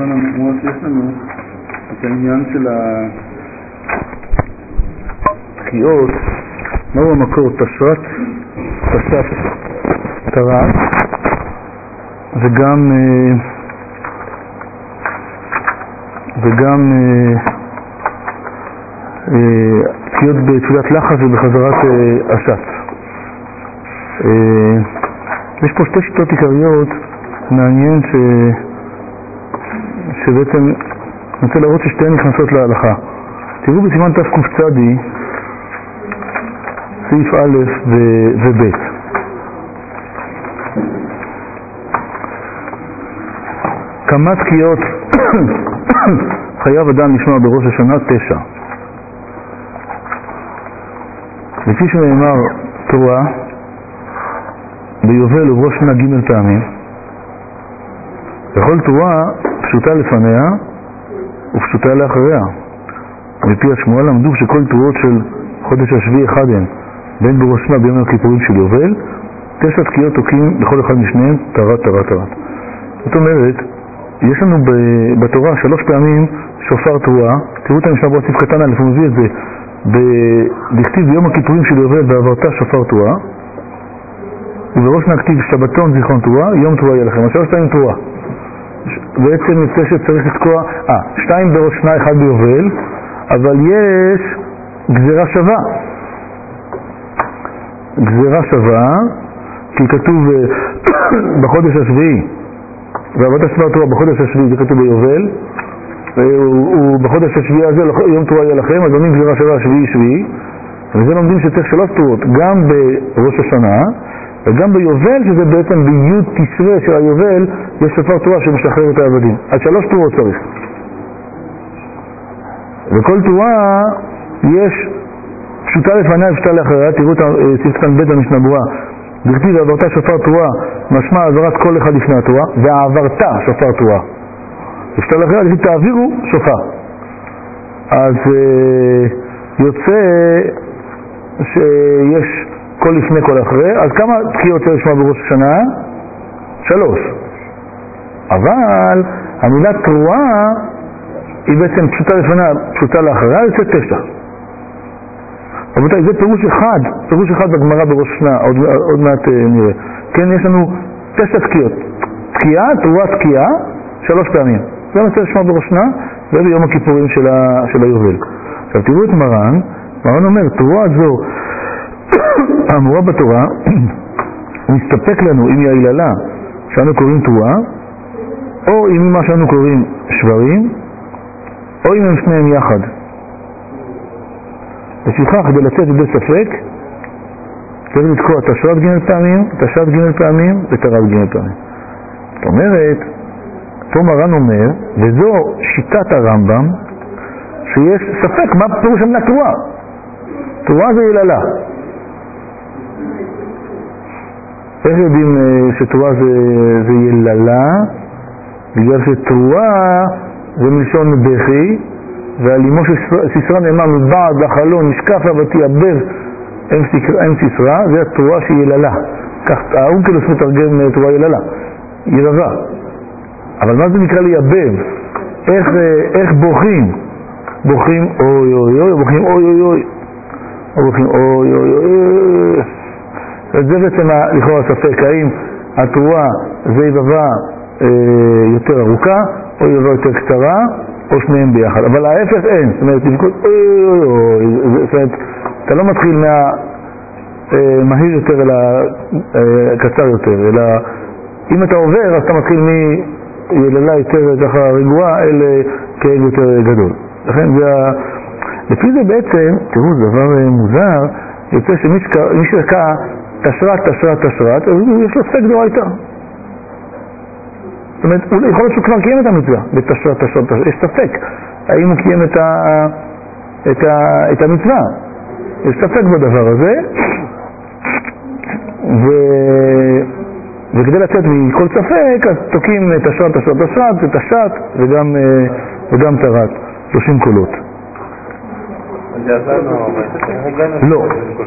הזמן המאוד שיש לנו את העניין של התקיעות, מהו המקור? תשרת, תרעת, וגם תקיעות בתפילת לחץ ובחזרת אשת. יש פה שתי שיטות עיקריות. מעניין שבעצם אני רוצה להראות ששתיהן נכנסות להלכה. תראו בסימן תקצ"ד סעיף א' וב'. כמה תקיעות חייב אדם לשמוע בראש השנה? 9. לפי שנאמר תורה ביובל ובראש שנה ג' פעמים, וכל תורה פשוטה לפניה ופשוטה לאחריה. מפי השמועה למדו שכל תורות של חודש השביעי אחד הן, בין בראש שנה ביום הכיפורים של יובל, 9 תקיעות תוקים לכל אחד משניהם, תרת. זאת אומרת, יש לנו בתורה 3 פעמים שופר תרועה. תראו את המשנה בסעיף קטן א', הוא מביא את זה בכתיב ביום הכיפורים של יובל ועברת שופר תרועה, ובראש שנה כתיב שבתון זיכרון תרועה, יום תרועה יהיה לכם. 3 פעמים תרועה. בעצם יוצא שצריך לתקוע 2 בראש שנה, 1 ביובל, אבל יש גזירה שווה, כי כתוב בחודש השביעי, ועבודת שופר תרועה בחודש השביעי, זה כתוב ביובל, ובחודש השביעי הזה יום תרועה יהיה לכם, אז עונים גזירה שווה שביעי, וזה לומדים שצריך 3 תרועות, גם בראש השנה וגם ביובל, שזה בעצם בי' תשרה של היובל, יש שופר תרועה שמשחרר את העבדים. אז 3 תרועות צריך. וכל תרועה יש פשוטה לפניה ופשוטה לאחריה. תראו את סעיף קטן ב' במשנה ברורה. בכתיב ועברת שופר תרועה, משמע העברת כל אחד לפני התרועה, ועברת שופר תרועה. ופשוטה לאחריה, לפי תעבירו שופר. אז יוצא שיש כל לפני כל אחרי. אז כמה תקיעות צריך לשמוע בראש השנה? 3. אבל המילה תרועה היא בעצם פשוטה לפניה, פשוטה לאחריה, יוצא 9. רבותיי, זה פירוש אחד בגמרא בראש השנה, עוד מעט נראה. כן, יש לנו 9 תקיעות. תרועה תקיעה, 3 פעמים. זה מצא לשמוע בראש השנה, וביום הכיפורים של היובל. עכשיו תראו את מרן אומר, תרועה זו האמורה בתורה מסתפק לנו אם היא ההיללה שאנו קוראים תרועה, או אם מה שאנו קוראים שברים, או אם הם שניהם יחד. לפיכך, כדי לצאת ידי ספק, צריך לתקוע תשרת ג' פעמים, תשת ג' פעמים ותרת ג' פעמים. זאת אומרת, פה מרן אומר, וזו שיטת הרמב"ם, שיש ספק מה פירוש המילה תרועה. תרועה זה היללה. איך יודעים שתרועה זה יללה? בגלל שתרועה זה מלשון בכי, ועל אמו של סיסרא נאמר מבעד לחלון נשקף ותיעבר אין סיסרא, זה התרועה שהיא יללה. כך האונקלוס מתרגם תרועה יללה, ירבה. אבל מה זה נקרא לייבב? איך בוכים? בוכים אוי אוי אוי, בוכים אוי אוי אוי, בוכים אוי אוי אוי. זה בעצם לכאורה הספק, האם התרועה זה יבבה יותר ארוכה או יבבה יותר קצרה או שניהם ביחד, אבל ההפך אין. זאת אומרת, לבכות אוי אוי אוי, זאת אומרת, אתה לא מתחיל מהיר יותר אלא קצר יותר, אלא אם אתה עובר אז אתה מתחיל מיללה יותר ככה רגועה אל כאב יותר גדול. לכן זה לפי זה בעצם, תראו, זה דבר מוזר, יוצא שמי שקע תשרת, אז יש לו ספק דאורייתא. זאת אומרת, יכול להיות שהוא כבר קיים את המצווה בתשרת, יש ספק האם הוא קיים את המצווה, יש ספק בדבר הזה, וכדי לצאת מכל ספק אז תוקים תשרת, תשת וגם תרת, 30 קולות. לא,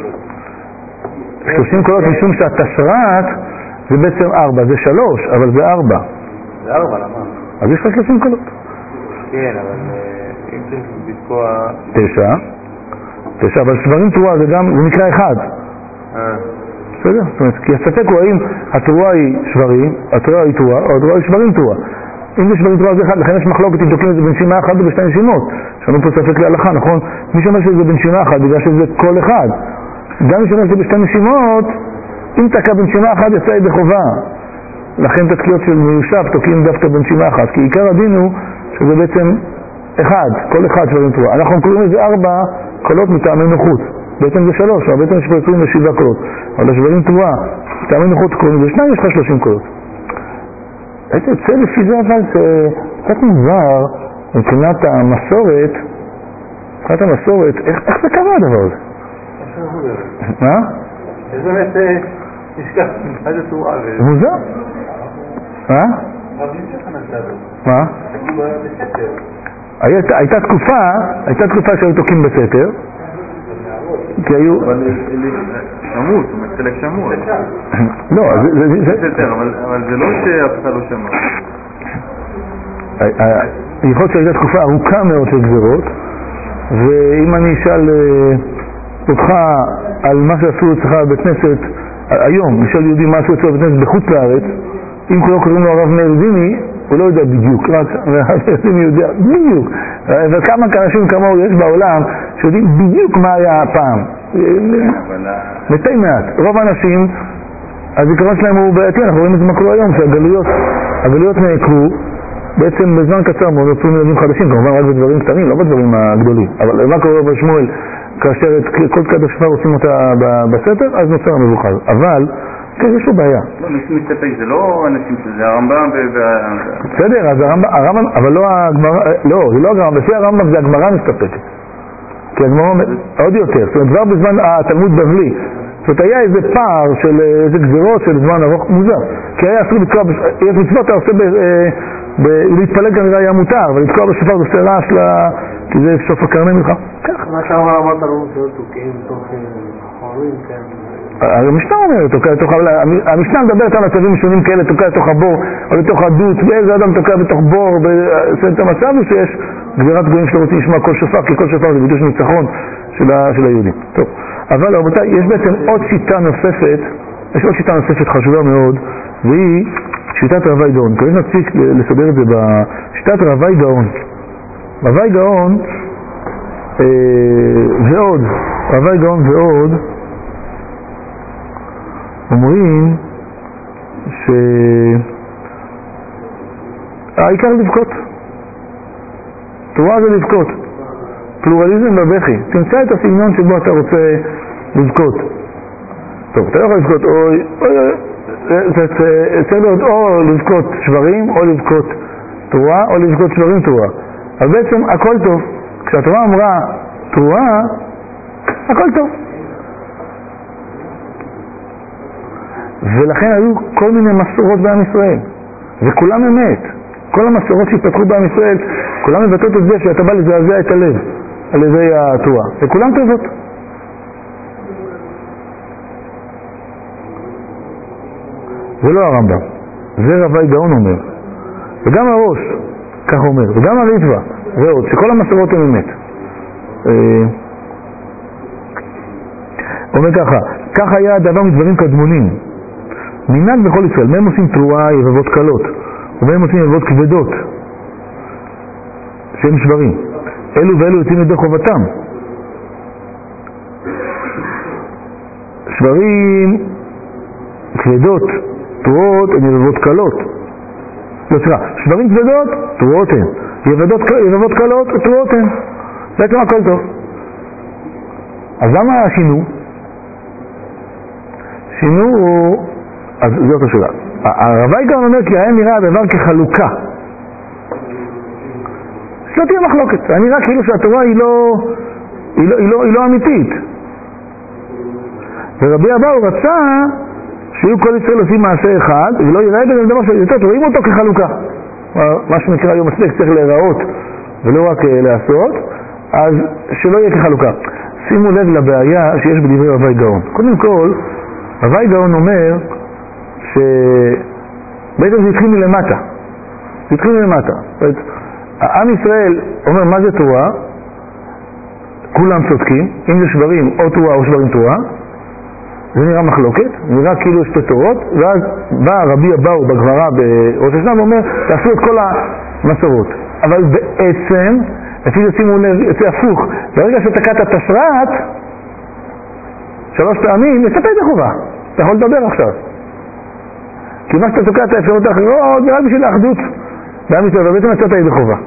30 קולות משום שהתשרת זה בעצם 4, זה 3, אבל זה 4. זה 4, למה? אז יש לך 30 קולות. כן, אבל אם צריך לתקוע... 9, אבל שברים תרועה זה גם, זה מקרה אחד. בסדר? זאת אומרת, כי הספק הוא האם התרועה היא שברים, התרועה היא תרועה, או התרועה היא שברים תרועה. אם זה שברים תרועה זה אחד, לכן יש מחלוקת אם תוקעים את זה בנשימה אחת או בשתי נשימות. יש לנו פה ספק להלכה, נכון? מי שאומר שזה בנשימה אחת, בגלל שזה כל אחד. גם מי שאומר שזה בשתי נשימות, אם תקע בנשימה אחת יצא ידי חובה. לכן תתקיות של מיושב תוקעים דווקא בנשימה אחת, כי עיקר הדין הוא שזה בעצם אחד, כל אחד שברים תרועה. אנחנו קוראים לזה 4 קולות מטעמי נוחות. בעצם זה 3, אבל בעצם יש פה 27 קולות. אבל השברים תרועה, מטעמי נוחות קוראים לזה 2, יש לך 30 קולות. הייתי יוצא לפי זה, אבל זה קצת מוזר מבחינת המסורת, איך זה קרה הדבר הזה? מה? זה באמת נשכח, מה זה תרועה? מוזר? מה? מה? הייתה תקופה שהיו תוקעים בסתר, כי היו... שמות, הוא מתחלק שמות. לא, אבל זה לא שאף אחד לא שמע. יכול להיות שהייתה תקופה ארוכה מאוד של גזירות, ואם אני אשאל אותך על מה שעשו אצלך בבית כנסת היום, נשאל יהודי מה עשו אצלך בבית כנסת בחוץ לארץ, אם כולו קוראים לו הרב מאיר זיני, הוא לא יודע בדיוק, רק הרב מאיר זיני יודע בדיוק. וכמה אנשים כמוהו יש בעולם שיודעים בדיוק מה היה הפעם. מתי מעט. רוב האנשים, הזיכרון שלהם הוא בעייתי, אנחנו רואים את זה מה קורה היום, שהגלויות נעקרו, בעצם בזמן קצר מאוד נוצרו ילדים חדשים, כמובן רק בדברים קטנים, לא בדברים הגדולים. אבל מה קורה בשמואל, כאשר את כל קדוש שפר עושים אותה בסתר, אז נוצר המבוכה. אבל, כן, יש לו בעיה. לא, נשים מסתפק, זה לא אנשים, זה הרמב"ם בסדר, אז הרמב"ם, אבל לא הגמרא, לא, זה לא הגמרא, לפי הרמב"ם זה הגמרא מסתפקת. כי הגמרא עוד יותר, זאת אומרת, כבר בזמן התלמוד בבלי, זאת אומרת, היה איזה פער של איזה גזירות של זמן ארוך מוזר. כי היה אסור לתקוע, יש מצוות, אתה עושה להתפלג כנראה היה מותר, אבל לתקוע בשופר זה עושה רעש כי זה סוף הקרני ממך. כך. מה שאמר אמרת לנו שלא תוקעים תוך חורים, כן. המשנה אומרת, המשנה מדברת על מצבים שונים כאלה, תוקע לתוך הבור או לתוך הדות, ואיזה אדם תוקע בתוך בור, את המצב הוא שיש גזירת גויים שלא רוצים לשמוע כל שופר, כי כל שופר זה ביטוי של ניצחון של היהודים. טוב, אבל רבותיי, יש בעצם עוד שיטה נוספת חשובה מאוד, והיא שיטת רבי גאון. כדי נציג לסדר את זה בשיטת רבי גאון. רבי גאון ועוד אומרים שהעיקר לבכות. תורה זה לבכות. פלורליזם בבכי. תמצא את הסגנון שבו אתה רוצה לבכות. טוב, אתה לא יכול לבכות צריך להיות או לבכות שברים או לבכות תורה או לבכות שברים תורה. אבל בעצם הכל טוב. כשהתורה אמרה תורה, הכל טוב. ולכן היו כל מיני מסורות בעם ישראל, וכולם אמת. כל המסורות שהתפתחו בעם ישראל, כולם מבטאות את זה שאתה בא לזעזע את הלב על ידי התורה, וכולם טובות. זה לא הרמב"ם, זה רבי גאון אומר, וגם הראש כך אומר, וגם הריטב"א ועוד, שכל המסורות הן אמת. אומר כך היה הדבר מדברים קדמונים. מנהג בכל ישראל, מהם עושים תרועה יבבות קלות, ומהם עושים יבבות כבדות, שהם שברים. אלו ואלו יוצאים ידי חובתם. שברים, כבדות, תרועות הן יבבות קלות. לא סליחה, שברים כבדות, תרועות הן. יבבות קלות, תרועות הן. בעצם הכל טוב. אז למה שינו? שינו אז זאת השאלה. הרבי גאון אומר כי היה נראה הדבר כחלוקה. שלא תהיה מחלוקת. היה נראה כאילו שהתורה היא לא אמיתית. ורבי אבאו רצה שיהיו כל ישראל עושים מעשה אחד, ולא יראה בזה דבר שיותר, רואים אותו כחלוקה. מה שנקרא היום מספיק צריך להיראות ולא רק לעשות, אז שלא יהיה כחלוקה. שימו לב לבעיה שיש בדברי רבי גאון. קודם כל, רבי גאון אומר שבעצם זה התחיל מלמטה. זה התחיל מלמטה. זאת אומרת, עם ישראל אומר מה זה תורה, כולם צודקים, אם זה שברים או תורה או שברים תורה, זה נראה מחלוקת, נראה כאילו יש תורות, ואז בא רבי אבאו בגמרא בראש השנה ואומר, תעשו את כל המסורות. אבל בעצם, אפילו שימו לב, יוצא הפוך, ברגע שתקעת תשרת, 3 פעמים, יצאת ידי חובה. אתה יכול לדבר עכשיו. כי מה שאתה תוקע את האפשרות האחרות, זה רק בשביל האחדות. בעם ישראל, ובעצם יצאת ידי חובה.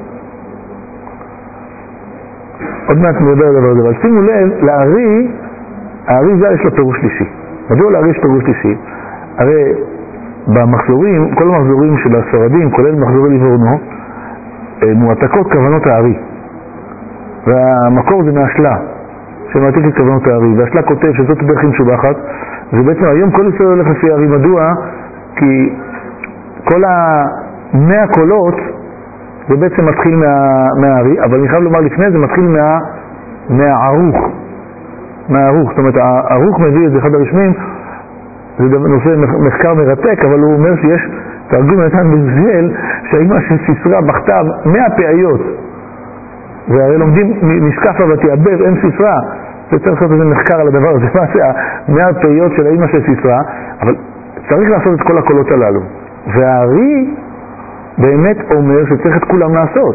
עוד מעט נדבר על דבר הזה, אבל שימו לב, הארי זה יש לו פירוש שלישי. מדוע לארי יש פירוש שלישי? הרי במחזורים, כל המחזורים של הספרדים, כולל מחזורי ליבורנו, מועתקות כוונות הארי. והמקור זה מהשלה, שמעתיק את כוונות הארי. והשלה כותב שזאת דרך משובחת, ובעצם היום כל ישראל הולך לפי הארי. מדוע? כי כל 100 קולות זה בעצם מתחיל מהארי, אבל אני חייב לומר לפני זה מתחיל מהערוך. זאת אומרת, הערוך מביא את זה אחד הרשמים, זה נושא מחקר מרתק, אבל הוא אומר שיש תרגום נתן בזיאל, שהאמא של סיסרא בכתב 100 פעיות, והרי לומדים משקפה ותיאבב, אין סיסרא, וצריך לעשות איזה מחקר על הדבר הזה, מה זה 100 פעיות של האמא של סיסרא, אבל צריך לעשות את כל הקולות הללו. והארי באמת אומר שצריך את כולם לעשות.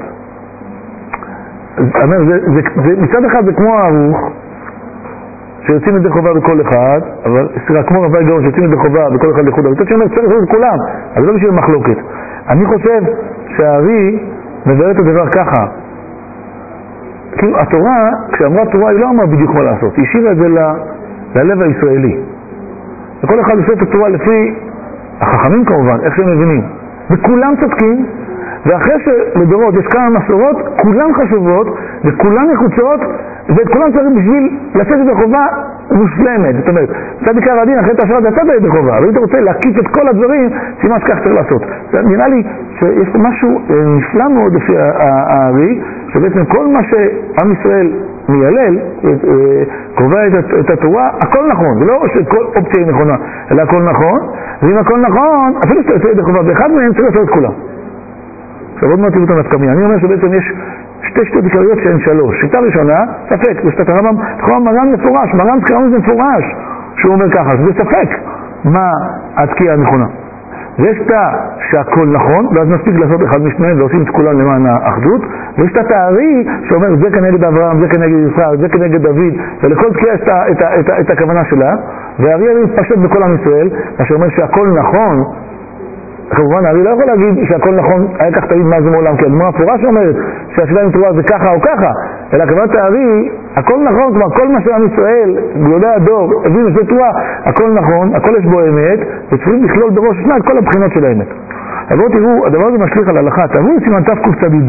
מצד אחד זה כמו הערוך, שיוצאים ידי חובה בכל אחד, אבל כמו רבי גאון שיוצאים ידי חובה בכל אחד לחוד, אבל שאומר צריך לעשות את כולם, אז לא בשביל מחלוקת. אני חושב שהארי מבאר את הדבר ככה, כאילו התורה, כשאמרה תורה היא לא אמרה בדיוק מה לעשות, היא השאירה את זה ללב הישראלי. וכל אחד עושה את התורה לפי החכמים כמובן, איך שהם מבינים. וכולם צודקים, ואחרי שלדורות יש כמה מסורות, כולן חשובות, וכולן נחוצות, ואת כולם צריך בשביל לצאת את החובה מושלמת. זאת אומרת, צדיק הדין אחרי תשרת יצאת את החובה, אבל אם אתה רוצה להקיף את כל הדברים, סימן שכך צריך לעשות. נראה לי שיש פה משהו נפלא מאוד לפי הארי, שבעצם כל מה שעם ישראל מיילל, קובע את התורה, הכל נכון. זה לא שכל אופציה היא נכונה, אלא הכל נכון, ואם הכל נכון, אפילו שאתה יוצא את החובה באחד מהם, צריך לעשות את כולם. עכשיו עוד מעט תראו את הנפקמיה. אני אומר שבעצם יש 2 שיטות עיקריות שהן 3. שיטה ראשונה, ספק, זה שאתה הרמב"ם, מרן מפורש, מרן קראנו זה מפורש, שהוא אומר ככה, זה ספק מה התקיעה הנכונה. ויש שיטה שהכל נכון, ואז מספיק לעשות אחד משניהם ועושים את כולם למען האחדות, ויש שיטת הארי שאומר זה כנגד אברהם, זה כנגד ישראל, זה כנגד דוד, ולכל תקיעה יש את הכוונה שלה, והארי מתפשט בכל עם ישראל, מה שאומר שהכל נכון. כמובן, אני לא יכול להגיד שהכל נכון, היה כך תגיד מה זה מעולם, כי הדמורה הפורה שאומרת שהשאלה עם תורה זה ככה או ככה, אלא כוונת הארי, הכל נכון, כלומר כל מה שעם ישראל, גדולי הדור, הבינו שזה תורה, הכל נכון, הכל יש בו אמת, וצריכים לכלול בראש השנה את כל הבחינות של האמת. אבל בואו תראו, הדבר הזה משליך על ההלכה, תראו סימן תקצ"ב.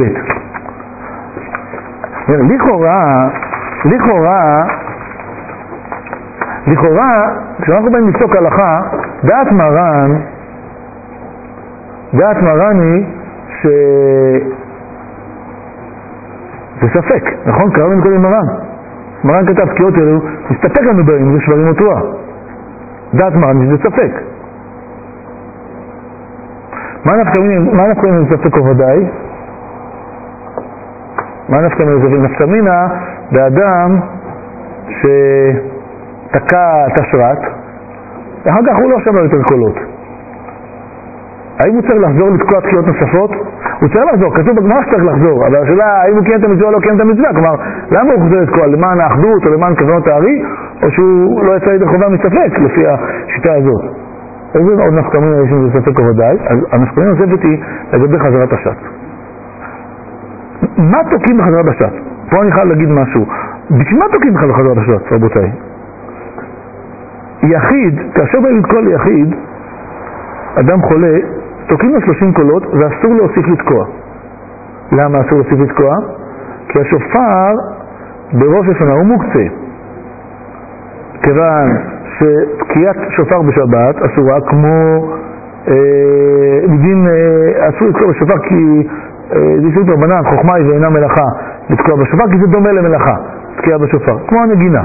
לכאורה, כשאנחנו באים לפסוק הלכה, דעת מרן היא זה ספק, נכון? קראנו קודם מרן כתב תקיעות אלו, מסתפק לנו בהם, זה שברים אותוה. דעת מרן זה ספק. מה נפקא זה ספק או ודאי? מה נפקא זה נפקא מינה באדם שתקע תשרת, ואחר כך הוא לא שמע יותר קולות. האם הוא צריך לחזור לתקוע תקיעות נוספות? הוא צריך לחזור, כתוב בגמרא שצריך לחזור, אבל השאלה האם הוא קיים את המצווה או לא קיים את המצווה, כלומר, למה הוא חוזר לתקוע? למען האחדות או למען כוונות הארי, או שהוא לא יצא ידי חובה מספק לפי השיטה הזאת? איזה עוד נפקא מינה יש עם זה ספק או ודאי? אז הנפקא מינה נוספת היא לגבי חזרת הש"ץ. מה תוקעים בחזרת הש"ץ? פה אני חייב להגיד משהו. בשביל מה תוקעים בחזרת הש"ץ, רבותיי? יחיד, כאשר באים לתקוע ליחיד, אדם חולה, תוקעים לו 30 קולות ואסור להוסיף לתקוע. למה אסור להוסיף לתקוע? כי השופר בראש השנה הוא מוקצה. כיוון שתקיעת שופר בשבת אסורה כמו מדין אסור לתקוע בשופר כי זה איסור רבנן, חוכמה היא ואינה מלאכה לתקוע בשופר כי זה דומה למלאכה, תקיעה בשופר, כמו הנגינה.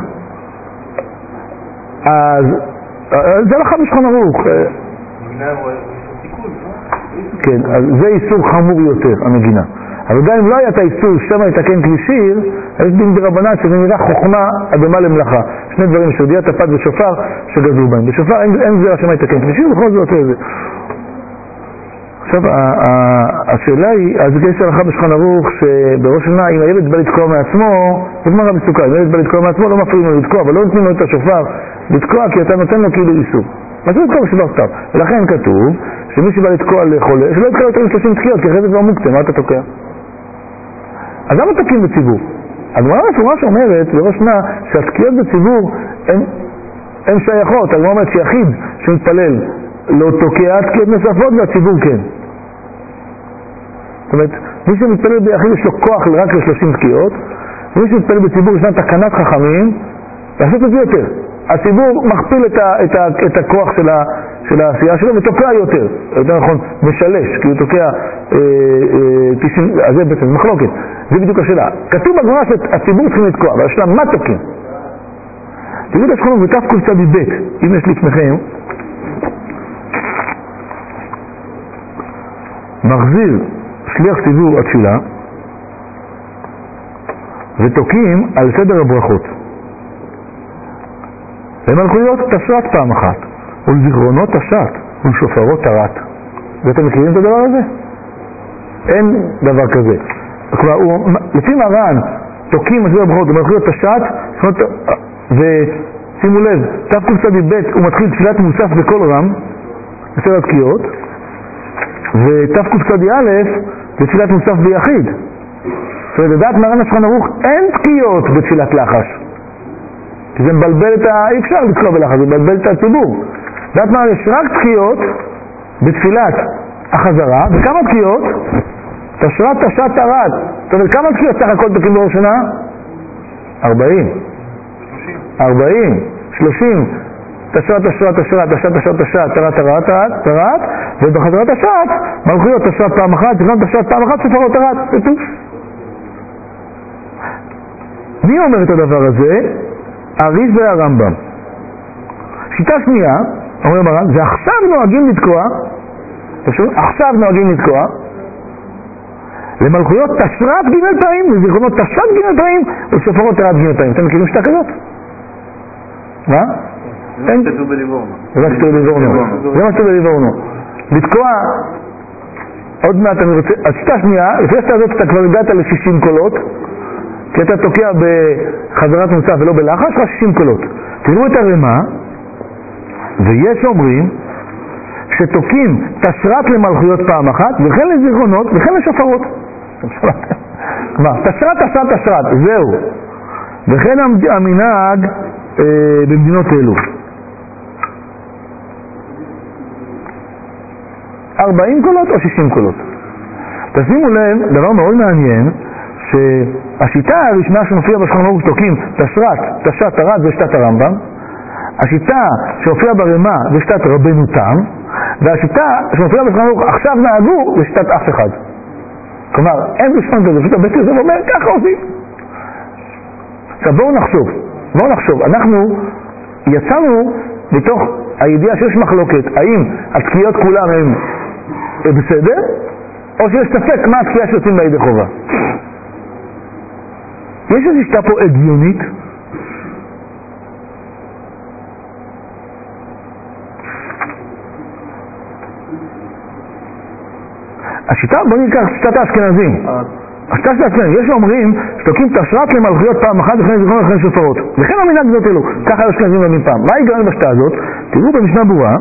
אז זה הלכה בשולחן ערוך. כן, אז זה איסור חמור יותר, הנגינה. אבל גם אם לא היה את האיסור שמה יתקן כלי שיר, יש דין דרבנן שזה נראה חוכמה אדמה למלאכה. שני דברים, שרדיית הפת ושופר שגזרו בהם. בשופר אין זה שמה יתקן כלי שיר, בכל זאת זה. עכשיו, השאלה היא, אז יש הלכה בשולחן ערוך שבראש השנה, אם הילד בא לתקוע מעצמו, זה גמרא בסוכה, אם הילד בא לתקוע מעצמו, לא מפריעים לו לתקוע, אבל לא נותנים לו את השופר לתקוע, כי אתה נותן לו כאילו איסור. אז זה לתקוע בשופר סתם. ולכן כתוב, שמי שבא לתקוע לחולה, שלא יתקע יותר מ-30 תקיעות, כי אחרי זה כבר מוקצה, מה אתה תוקע? אז למה תקים בציבור? הגמרא מפורש אומרת, בראש השנה, שהתקיעות בציבור הן שייכות. הגמרא אומרת שיחיד שמתפלל לא תוקע תקיעות נוספות והציבור כן. זאת אומרת, מי שמתפלל ביחיד יש לו כוח רק ל-30 תקיעות, ומי שמתפלל בציבור ישנה תקנת חכמים, לעשות את זה יותר. הציבור מכפיל את הכוח של העשייה שלו ותוקע יותר. יותר נכון, משלש, כי הוא תוקע 90, אז זה בעצם מחלוקת. זה בדיוק השאלה. כתוב בגמרא שהציבור צריכים לתקוע, אבל השאלה מה תוקעים? תראו את השכונות בתף קצת מבית, אם יש לפניכם, מחזיר שליח ציבור התפילה ותוקים על סדר הברכות למלכויות תשרת פעם אחת ולזיכרונות תשת ולשופרות תרת. ואתם מכירים את הדבר הזה? אין דבר כזה. כלומר, לפי מרן תוקים על סדר הברכות למלכויות תשת, ושימו לב, תף קצת מבית הוא מתחיל תפילת מוסף בכל רם בסדר התקיעות, ותפקוד צדי א' זה תפילת מוסף ביחיד. זאת אומרת, לדעת מרן השולחן ערוך אין תקיעות בתפילת לחש, כי זה מבלבל אי אפשר לתקוע בלחש, זה מבלבל את הציבור. לדעת מרן יש רק תקיעות בתפילת החזרה, וכמה תקיעות? תשרת תשת תרת. זאת אומרת, כמה תקיעות סך הכל תקים בראש השנה? 40 30 תשרת, תשרת, תשרת, תשרת, תשרת, תשרת, תרת, תרת, תרת, ובחזרת תשרת, מלכויות תשרת פעם אחת, תשרת, תשרת פעם אחת, שופרות תרת, זה טוב. מי אומר את הדבר הזה? אריז והרמב"ם. שיטה שנייה, אומר מרן, זה עכשיו נוהגים לתקוע, עכשיו נוהגים לתקוע, למלכויות תשרת ג' פעמים, לזיכרונות תשת ג' פעמים, ושופרות תרת ג' פעמים. אתם מכירים שיטה כזאת? מה? זה מה שכתוב בליבורנו. זה מה שכתוב בליבורנו. לתקוע, עוד מעט אני רוצה, השיטה שנייה, לפי השיטה הזאת אתה כבר הגעת ל-60 קולות, כי אתה תוקע בחזרת מוסף ולא בלחש, רק 60 קולות. תראו את הרמה, ויש אומרים שתוקים תשרת למלכויות פעם אחת, וכן לזיכרונות, וכן לשופרות. כלומר, תשרת, תשרת, תשרת, זהו. וכן המנהג במדינות אלו. 40 קולות או 60 קולות. תשימו לב, דבר מאוד מעניין, שהשיטה הראשונה שמופיעה בשולחן ערוך תוקים תשרת, תשת, תרת זה שיטת הרמב"ם. השיטה שהופיעה ברמה זה שיטת רבנו תם, והשיטה שמופיעה בשולחן ערוך עכשיו נהגו זה שיטת אף אחד. כלומר, אין בשולחן כזה, פשוט הבית הזה ואומר, ככה עושים. עכשיו בואו נחשוב, אנחנו יצאנו מתוך הידיעה שיש מחלוקת, האם התקיעות כולם הם בסדר, או שיש ספק מה התקיעה שיוצאים בידי חובה. יש איזו שיטה פה הגיונית? השיטה, בואו ניקח שיטת האשכנזים. השיטה של האשכנזים, יש אומרים שתוקים תשרת למלכויות פעם אחת וכן לזיכרונות וכן שופרות. וכן המנהג זאת אלו, ככה האשכנזים לומדים פעם. מה היגיון בשיטה הזאת? תראו במשנה ברורה,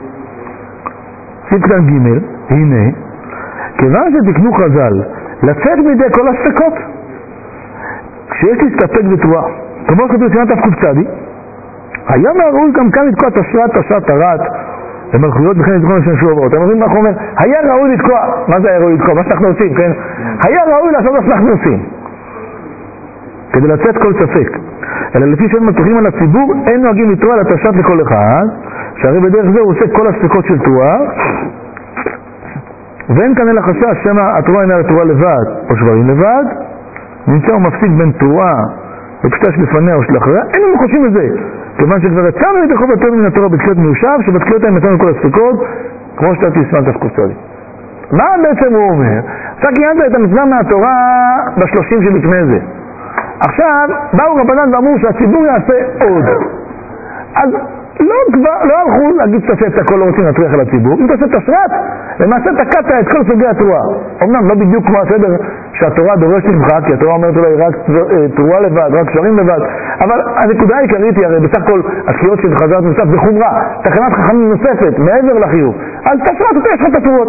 סעיף קטן ג', הנה, כיוון שתקנו חז"ל לצאת מידי כל הספקות, כשיש להסתפק בתרועה, כמו שכתוב בסימן תפקוד צדי, היה ראוי גם כאן לתקוע תשרת, תשת, תרת, למלכויות וכן לזיכרונות וכן שופרות. אתם יודעים מה אנחנו אומר? היה ראוי לתקוע, מה זה היה ראוי לתקוע? מה שאנחנו עושים, כן? היה ראוי לעשות מה שאנחנו עושים, כדי לצאת כל ספק. אלא לפי שהם מתוחים על הציבור, אין נוהגים לתרוע לתשת לכל אחד, שהרי בדרך זה הוא עושה כל הספקות של תרועה, ואין כאן אלא חשש שמה התרועה אינה לתרועה לבד או שברים לבד, נמצא ומפסיק בין תרועה ופשטה שלפניה או שלאחריה, אין לנו חושבים את זה, כיוון שכבר יצאנו לידי חובתנו מן התורה בתקיעות מיושב, שבתקיעות האלה מצאנו כל הספקות, כמו שתתי סימן תפקוד צדי. מה בעצם הוא אומר? אתה קיימת את המצווה מהתורה ב30 שלפני זה. עכשיו, באו רבנן ואמרו שהציבור יעשה עוד. אז לא הלכו להגיד תעשה את הכל, לא רוצים להטריח על הציבור. אם תעשה תשרת, למעשה תקעת את כל סוגי התרועה. אמנם לא בדיוק כמו הסדר שהתורה דורשת ממך, כי התורה אומרת אולי רק תרועה לבד, רק שרים לבד. אבל הנקודה העיקרית היא הרי בסך הכל התקיעות של חזרת נוסף זה חומרה, תקנת חכמים נוספת, מעבר לחיוב. אז תשרת, אתה יש לך את התרועות.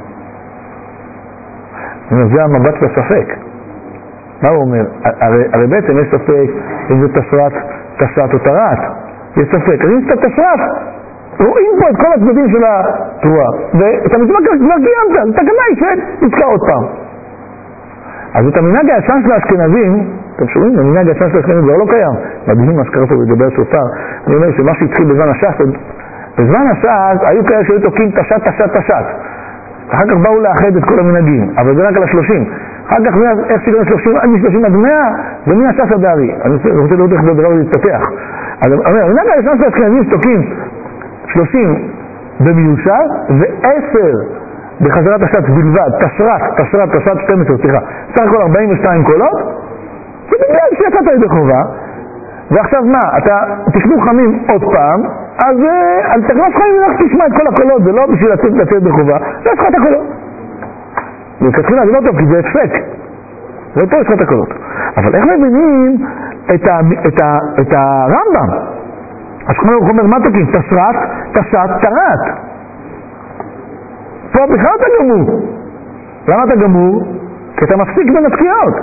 זה המבט של הספק. מה הוא אומר? הרי בעצם יש ספק אם זה תשרת או תרת. יש ספק. אז אם זה תשרת, רואים פה את כל הצדדים של התרועה. ואת המצווה כבר קיימת, תקנה היא שנתקע עוד פעם. אז את המנהג הישן של האשכנזים, אתם שומעים? המנהג הישן של האשכנזים זה לא קיים. מדהים מה שקרה פה בדבר שופר. אני אומר שמה שהתחיל בזמן הש"ס, בזמן הש"ס היו כאלה שהיו תוקעים תשת. אחר כך באו לאחד את כל המנהגים, אבל זה רק על 30. אחר כך איך שגרם 30 עד 100, זה מי הש"ס הדארי. אני רוצה לראות איך זה דבר להתפתח. אז המנהג הישן של האשכנזים תוקעים 30 במיושר ו10 בחזרת הש"ס בלבד, תשרת 12, סליחה. סך הכל 42 קולות, ובגלל שיצאת ידי חובה, ועכשיו מה, אתה תשמעו חמים עוד פעם, אז תקנות חיים רק תשמע את כל הקולות, זה לא בשביל לצאת ידי חובה, זה יש לך את הקולות. וכתחילה זה לא טוב, כי זה הפסק. זה פה יש לך את הקולות. אבל איך מבינים את הרמב"ם? אז כמו הוא אומר, מה תוקעים? תשרת, תרת. פה בכלל אתה גמור. למה אתה גמור? כי אתה מפסיק בין התקיעות.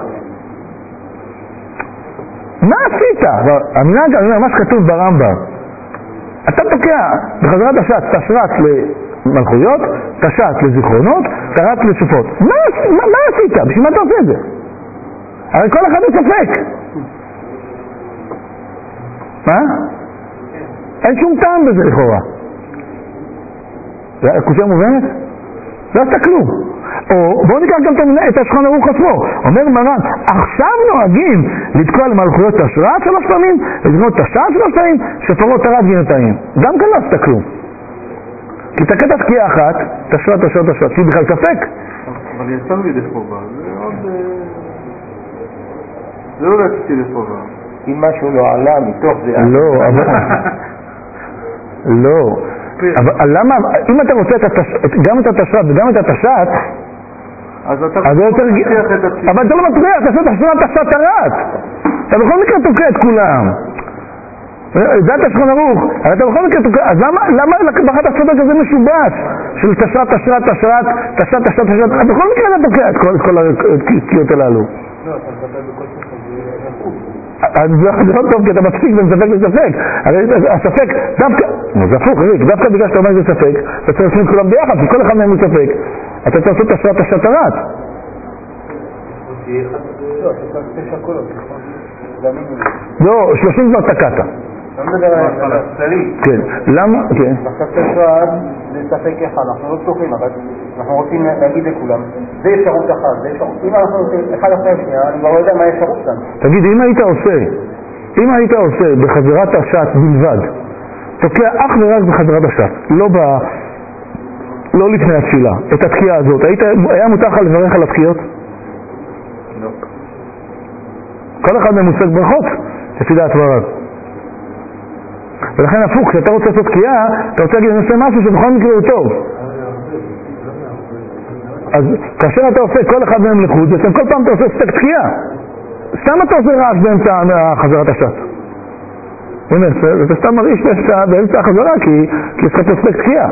מה עשית? המנהג, מה שכתוב ברמב"ם, אתה תוקע בחזרת הש"ס תשרת למלכויות, תשת לזיכרונות, תרת לסופות. מה עשית? בשביל מה אתה עושה את זה? הרי כל אחד הוא ספק. מה? אין שום טעם בזה לכאורה. זה קושיה מובנת? לא עשתה כלום. או בואו ניקח גם את השולחן ערוך עצמו. אומר מרן, עכשיו נוהגים לתקוע למלכויות תשרת 3 פעמים, לזכות תשת 3 פעמים, שפרות תרת גינתיים. גם כאן לא עשתה כלום. כי תקעת תקיעה אחת, תשרת, שהיא בכלל ספק. אבל יצאנו לידי חובה, זה עוד... זה לא יצאתי לידי חובה. אם משהו לא עלה מתוך זה... לא, אבל... לא. אבל למה, אם אתה רוצה גם את התשרת וגם את התשת, אז אתה לא מטריח את הציבור. אבל אתה לא מטריח, תעשה תשת תרת. אתה בכל מקרה תוקע את כולם. זה השולחן ערוך, אבל אתה בכל מקרה תוקע, אז למה בחרת הסדר כזה משובש של תשרת, תשת, בכל מקרה אתה תוקע את כל התקיעות הללו. לא, אתה מדבר בכל אז זה לא טוב, כי אתה מפסיק בין ספק לספק. הרי הספק, דווקא, זה הפוך, דווקא בגלל שאתה אומר זה ספק, אתה צריך לשים כולם ביחד, כי כל אחד מהם הוא ספק. אתה צריך לעשות תשרת תרת. לא, אתה צריך 9 קולות, לא, 30 כבר תקעת. אתה מדבר על הספרי. כן, למה? כן. עכשיו תשרת זה ספק אחד, אנחנו לא צוחים, אבל אנחנו רוצים להגיד לכולם, זה אפשרות אחת, זה אפשרות. אם אנחנו עושים אחד אחרי השנייה, אני כבר לא יודע מה האפשרות כאן. תגיד, אם היית עושה בחזרת הש"ס בלבד, תוקע אך ורק בחזרת הש"ס, לא לפני התפילה, את התקיעה הזאת, היה מותר לך לברך על התקיעות? לא. כל אחד ממושג ברכות, לפי דעת דבריו. ולכן הפוך, כשאתה רוצה לעשות תקיעה, אתה רוצה להגיד, אני עושה משהו שבכל מקרה הוא טוב. אז כאשר אתה עושה כל אחד מהם לחוד, בעצם כל פעם אתה עושה ספק תקיעה. סתם אתה עושה רעש באמצע חזרת הש"ס. אתה סתם מרעיש באמצע החזרה, כי יש לך ספק תקיעה.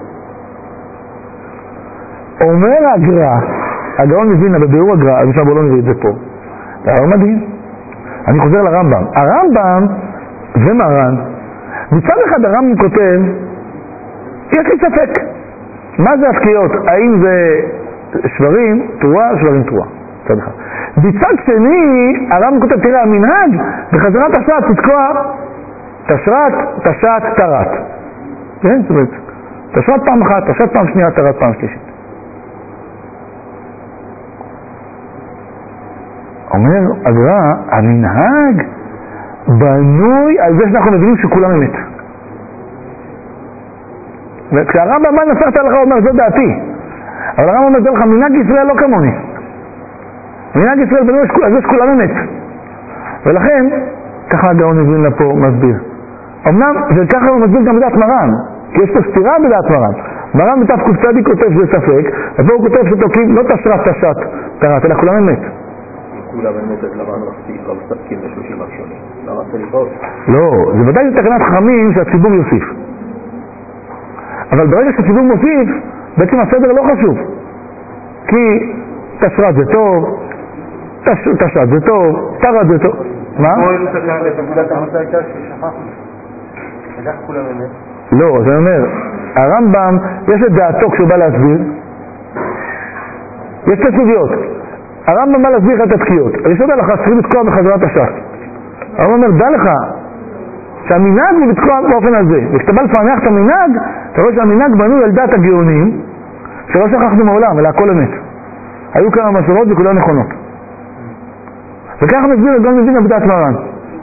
אומר הגאון מווילנה בביאור הגר"א, אז עכשיו בוא לא נראה את זה פה. זה היה מדהים. אני חוזר לרמב"ם. הרמב"ם ומרן, מצד אחד הרמב"ם כותב, יש לי ספק. מה זה התקיעות? האם זה שברים, תרועה, שברים, תרועה. מצד אחד. מצד שני, הרמב"ם כותב, תראה, המנהג בחזרת הש"ס תתקוע תשרת, תשת, תרת. כן? זאת אומרת, תשרת פעם אחת, תשת פעם שנייה, תרת פעם שלישית. אומר הגר"א, המנהג בנוי על זה שאנחנו מבינים שכולם אמת. וכשהרמב"ם נסח את ההלכה, הוא אומר, זו דעתי. אבל הרמב"ם אומר לך, מנהג ישראל לא כמוני. מנהג ישראל בנו אז יש כולם אמת. ולכן, ככה הגאון מבין לפה מסביר. אמנם, וככה הוא מסביר גם בדעת מרן, כי יש פה סתירה בדעת מרן. מרן בתף קופצדי כותב שזה ספק, ופה הוא כותב שתוקים לא תשרת תשת תרת, אלא כולם אמת. כולם אמת, אז למה לא מסתפקים ב30 הראשונים? למה זה לבאות? לא, זה ודאי תקנת חכמים שהציבור יוסיף. אבל ברגע שהציבור מוסיף, בעצם הסדר לא חשוב. כי תשרת זה טוב, תשת זה טוב, תרת זה טוב. מה? נקודת המוצא הייתה ששכחנו. איך כולם אמת? לא, זה אומר, הרמב"ם, יש את דעתו כשהוא בא להסביר. יש שתי סוגיות. הרמב"ם בא להסביר את התקיעות. הראשון הלכה, צריכים לתקוע בחזרת הש"ס. הרמב"ם אומר, דע לך שהמנהג הוא לתקוע באופן הזה. וכשאתה בא לפענח את המנהג, אתה רואה שהמנהג בנוי על דעת הגאונים, שלא שכחנו מעולם, אלא הכל אמת. היו כמה מסורות וכולן נכונות. וככה מסביר גם מבין עבודת מרן.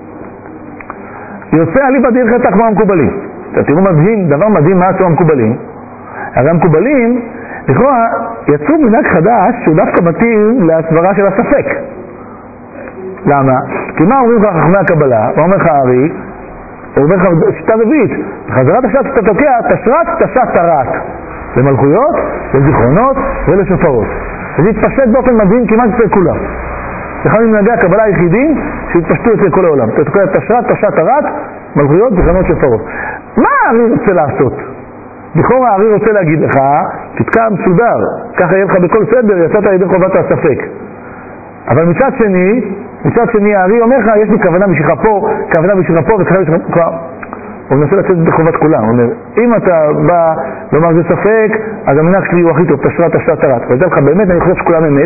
יוצא אליבא דהלכתה כמו המקובלים. תראו מדהים, דבר מדהים מה עשו המקובלים. הרי המקובלים, לכאורה, יצאו מנהג חדש שהוא דווקא מתאים להסברה של הספק. למה? כי מה אומרים לך חכמי הקבלה? מה אומר לך הארי? הוא אומר לך שיטה רביעית, בחזרת הש"ס אתה תוקע תשרת תשת תרת למלכויות, לזיכרונות ולשופרות. וזה התפשט באופן מדהים כמעט אצל כולם. אחד ממנהגי הקבלה היחידים שהתפשטו אצל כל העולם. אתה תוקע תשרת תשת תרת, מלכויות, זיכרונות, שופרות. מה הארי רוצה לעשות? לכאורה הארי רוצה להגיד לך, תתקע מסודר, ככה יהיה לך בכל סדר, יצאת על ידי חובת הספק. אבל מצד שני הארי אומר לך, יש לי כוונה בשבילך פה, כוונה בשבילך פה וכוונה בשבילך פה. הוא מנסה לצאת בחובת כולם. הוא אומר, אם אתה בא לומר זה ספק, אז המנהג שלי הוא הכי טוב, תשרת תשת תרת. ואתה לך, באמת אני חושב שכולם אמת.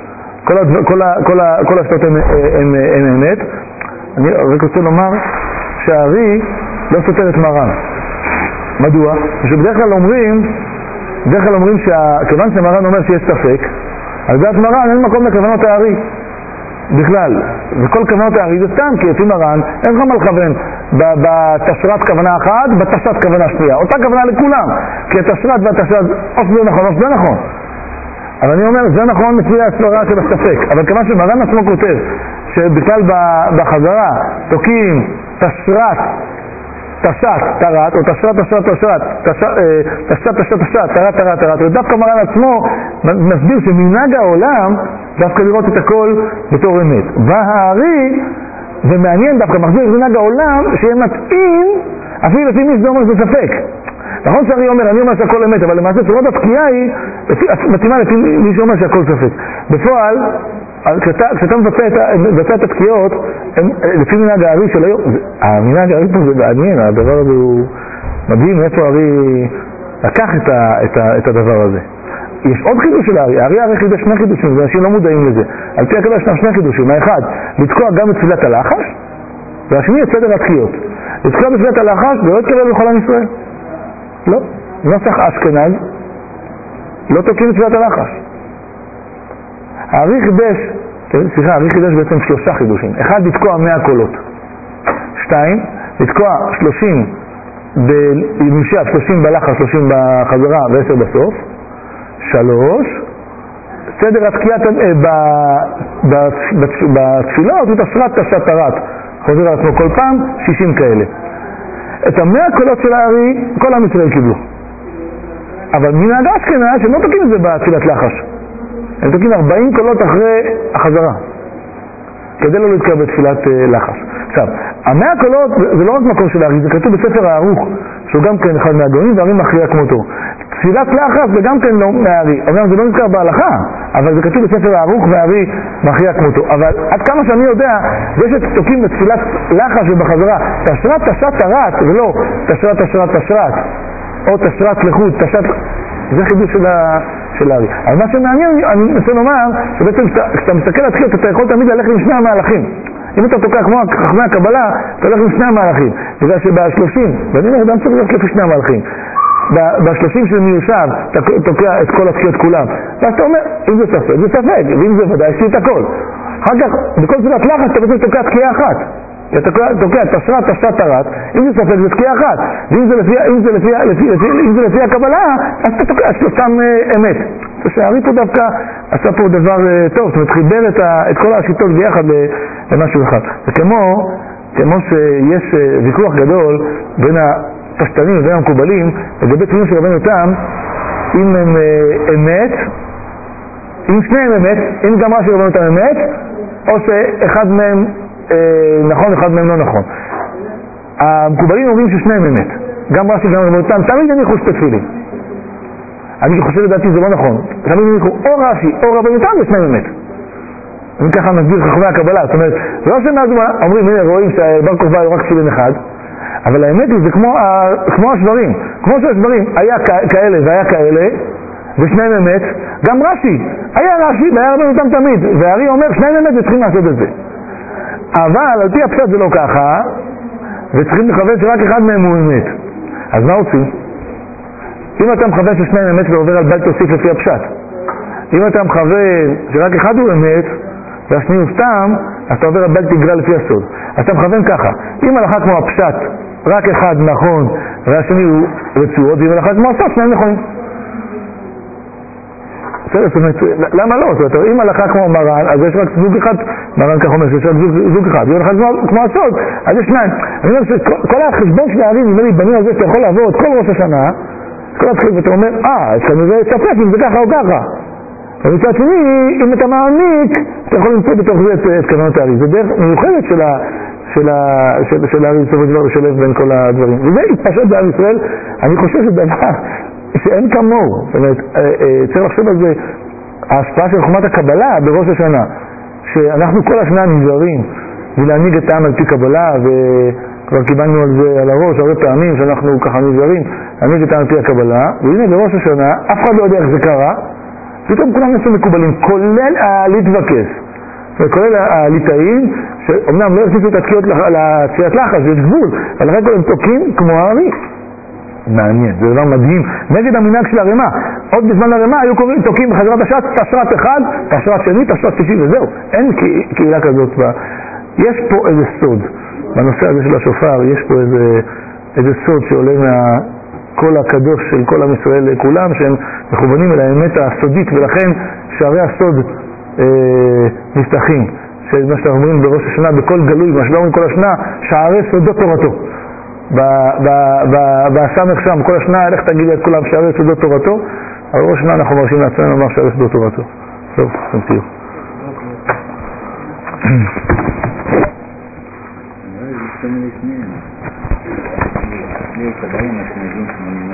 כל השטות הם אמת. אני רק רוצה לומר שהארי לא סותר את מרן. מדוע? שבדרך כלל אומרים שכיוון שמרן אומר שיש ספק, אז דעת מרן אין מקום לכוונות הארי בכלל. וכל כוונות הארי זה סתם, כי לפי מרן אין לך מה לכוון בתשרת כוונה אחת, בתשת כוונה שנייה. אותה כוונה לכולם, כי התשרת והתשת או שזה נכון או שזה נכון. אבל אני אומר, זה נכון לפי הסברה של הספק. אבל כיוון שמרן עצמו כותב שבכלל בחזרה תוקים תשרת תשת תרת, או תשרת תשת תשת, תשת תשת תשת, תרת תרת תרת, ודווקא מרן עצמו מסביר שמנהג העולם דווקא לראות את הכל בתור אמת. והארי, ומעניין דווקא מחזיר את מנהג העולם שיהיה מתאים אפילו לפי מי שזה אומר שזה ספק. נכון שהארי אומר, אני אומר שהכל אמת, אבל למעשה צורת התקיעה היא מתאימה לפי מי שאומר שהכל ספק. בפועל, כשאתה מבצע את התקיעות, לפי מנהג הארי שלא... המנהג הארי פה זה מעניין, הדבר הזה הוא מדהים, איפה הארי לקח את הדבר הזה. יש עוד חידוש של הארי, הארי הרי חידש שני חידושים, ואנשים לא מודעים לזה. על פי הקבלה ישנם שני חידושים, האחד, לתקוע גם בתפילת הלחש, והשני את סדר התקיעות. לתקוע בתפילת הלחש ולא יתקבל בכל עם ישראל. לא, נוסח אשכנז, לא תוקעים בתפילת הלחש. הארי חידש בעצם 3 חידושים. 1, לתקוע 100 קולות. 2, לתקוע 30 בממשב, 30 בלחש, 30 בחזרה ו10 בסוף. 3, סדר התקיעה בתפילות הוא תשרת תשת תרת. חוזר על עצמו כל פעם, 60 כאלה. את 100 קולות של הארי, כל עם ישראל קיבלו. אבל מנהג אשכנז שהם לא תוקעים את זה בתפילת לחש. הם תוקעים 40 קולות אחרי החזרה, כדי לא להתקרב בתפילת לחש. עכשיו, 100 קולות זה לא רק מקור של הארי, זה כתוב בספר הערוך, שהוא גם כן אחד מהגאונים והארי מכריע כמותו. תפילת לחש זה גם כן לא מהארי, אומנם זה לא נזכר בהלכה, אבל זה כתוב בספר הערוך והארי מכריע כמותו. אבל עד כמה שאני יודע, זה שתוקעים בתפילת לחש ובחזרה, תשרת תשת תרת, ולא תשרת תשרת תשרת, או תשרת לחוד, תשת... זה חידוש של הארי. אבל מה שמעניין, אני רוצה לומר, שבעצם כשאתה מסתכל על התקיעות, אתה יכול תמיד ללכת עם שני המהלכים. אם אתה תוקע כמו חכמי הקבלה, אתה הולך עם שני המהלכים. בגלל שב-30, ואני אומר, אדם צריך ללכת לפי שני המהלכים. ב-30 של מיושב, אתה תוקע את כל התקיעות כולם. ואז אתה אומר, אם זה ספק, זה ספק, ואם זה ודאי, יש את הכל. אחר כך, בכל סביבת לחץ, אתה בעצם תוקע תקיעה אחת. אתה תוקע תשרת תשת תרת, אם זה ספק זה תקיעה אחת, ואם זה לפי הקבלה, אז אתה תוקע 3 אמת. שהארי פה דווקא עשה פה דבר טוב, זאת אומרת, חיבר את כל השיטות ביחד למשהו אחד. וכמו שיש ויכוח גדול בין הפשטנים ובין המקובלים, לגבי תמידים של רבנו תם, אם הם אמת, אם שניהם אמת, אם גם רש"י רבנו תם אמת, או שאחד מהם נכון, אחד מהם לא נכון. המקובלים אומרים ששניהם אמת. גם רש"י גם רבנו תם, תמיד הניחו שתי תפילין. אני חושב לדעתי זה לא נכון. תמיד הניחו או רש"י או רבנו תם ושניהם אמת. אני ככה מסביר חכמי הקבלה, זאת אומרת, לא שמאז אומרים, הנה רואים שבר כוכבא הוא רק תפילין אחד, אבל האמת היא, זה כמו השברים. כמו שהשברים היה כאלה והיה כאלה, ושניהם אמת, גם רש"י, היה רש"י והיה רבנו תם תמיד, והארי אומר, שניהם אמת וצריכים לעשות את זה. אבל על פי הפשט זה לא ככה, וצריכים לכוון שרק אחד מהם הוא אמת. אז מה עושים? אם אתה מכוון ששניהם אמת ועובר על בל תוסיף לפי הפשט, אם אתה מכוון שרק אחד הוא אמת, והשני הוא סתם, אז אתה עובר על בל תגרע לפי הסוד. אז אתה מכוון ככה, אם הלכה כמו הפשט, רק אחד נכון, והשני הוא רצועות, ואם הלכה כמו הסוד, שניהם נכונים. זאת אומרת, למה לא? זאת אומרת, אם הלכה כמו מרן, אז יש רק זוג אחד, מרן כך אומר שיש רק זוג אחד, ואם הלכה כמו הסוד, אז יש שניים. אני אומר שכל החשבון של הערים, נדמה לי, בנים על זה שאתה יכול לעבור את כל ראש השנה, כל התחיל, ואתה אומר, אז כנראה ספק אם זה ככה או ככה. ומצד שני, אם אתה מעמיק, אתה יכול למצוא בתוך זה את כוונות הערים. זה דרך מיוחדת של הערים, בסופו של דבר, לשלב בין כל הדברים. וזה התפשט בעם ישראל, אני חושב שדבר שאין כמוהו. זאת אומרת, צריך לחשוב על זה, ההשפעה של חוכמת הקבלה בראש השנה, שאנחנו כל השנה נזהרים ולהנהיג את העם על פי קבלה, וכבר קיבלנו על זה על הראש הרבה פעמים שאנחנו ככה נזהרים להנהיג את העם על פי הקבלה, והנה בראש השנה, אף אחד לא יודע איך זה קרה, פתאום כולם נעשו מקובלים, כולל להתבקס, כולל הליטאים, שאומנם לא הכניסו את התקיעות לציית לחץ, יש גבול, אבל אחרי כל הם תוקים כמו הארי. מעניין, זה דבר מדהים, נגד המנהג של הרמה. עוד בזמן הרמה היו קוראים תוקים בחזרת השעת, תשרת אחד, תשרת שני, תשרת שישי וזהו. אין קהילה כזאת. יש פה איזה סוד, בנושא הזה של השופר, יש פה איזה סוד שעולה מהקול הקדוש של כל עם ישראל לכולם, שהם מכוונים אל האמת הסודית, ולכן שערי הסוד נפתחים. שמה שאנחנו אומרים בראש השנה, בכל גלוי, מה שלא אומרים כל השנה, שערי סודות תורתו. בסמך שם, כל השנה, איך תגיד את כולם שערי סודות תורתו, אבל ראש השנה אנחנו מרשים לעצמנו לומר שערי סודות תורתו. טוב, תמשיך. אני רואה, זה